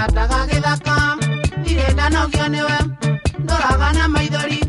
gataga gĩthaka ndirenda nogio nĩwe ndoraga na maithori